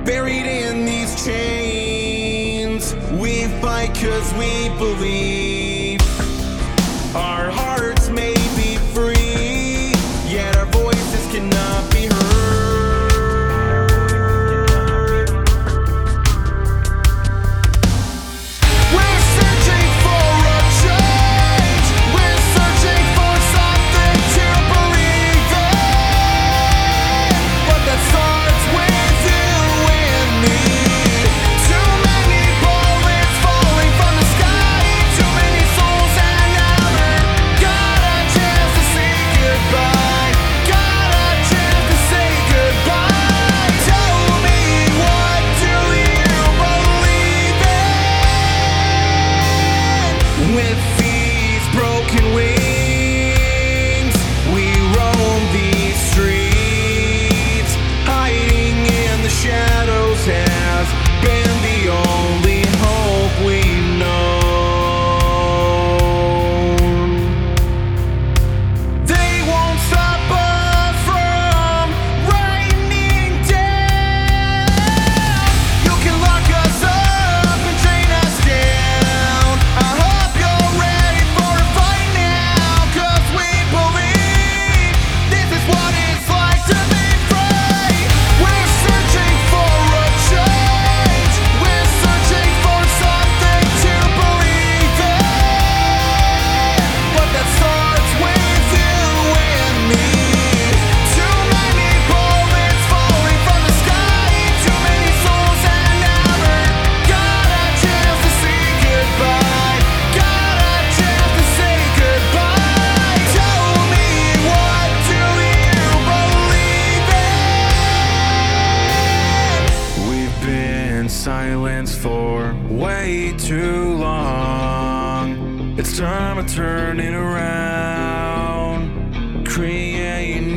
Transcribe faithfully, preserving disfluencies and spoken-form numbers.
buried in these chains. We fight cause we believe our hearts may be free, yet our voices cannot be heard. We're searching for a change. We're searching for something to believe in, but that starts with you and me. Too many bullets falling from the sky, too many souls that never got a chance to say goodbye. Got a chance to say goodbye. Tell me, what do you believe in? With these broken wings, we roam these streets. Hiding in the shadows has been the only hope we've known. They won't stop us from raining down. You can lock us up and chain us down. I hope you're ready for a fight now, cause we believe this is what it's like to be free. We're searching for a change. We're searching for something to believe in, but that starts with you and me. Too many bullets falling from the sky, too many souls that never got a chance to say goodbye. Got a chance to say goodbye. Tell me, what do you believe in? We've been silenced for way too long. It's time to turn it around. Create